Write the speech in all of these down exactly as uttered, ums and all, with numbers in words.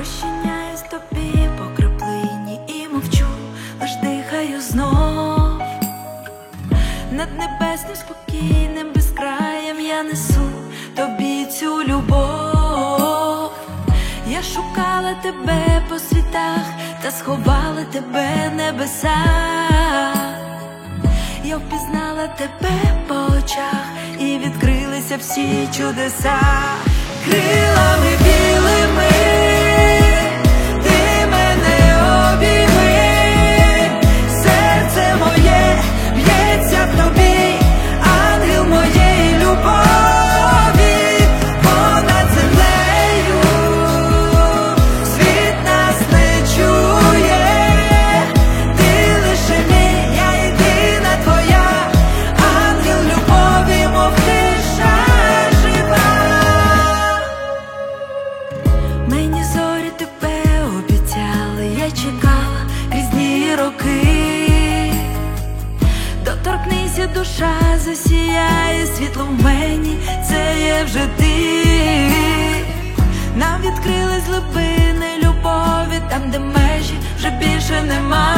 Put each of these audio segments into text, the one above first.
Розчиняюсь тобі по краплині і мовчу, лиш дихаю знов. Над небесним спокійним безкраєм я несу тобі цю любов. Я шукала тебе по світах, та сховали тебе небеса. Я впізнала тебе по очах, і відкрилися всі чудеса. Крилами білими ти мене обійми, серце моє б'ється в тобі, ангел моєї любові. Понад землею світ нас не чує, ти лише мій, я єдина твоя, ангел любові, мов тиша жива. Мені зорі тебе обіцяли, я чекала різні роки. Доторкнися, душа засіяє, світло в мені, це є вже ти. Нам відкрились глибини любові, там, де межі вже більше нема.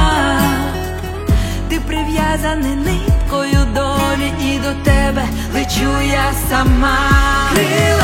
Ти прив'язаний ниткою долі, і до тебе лечу я сама.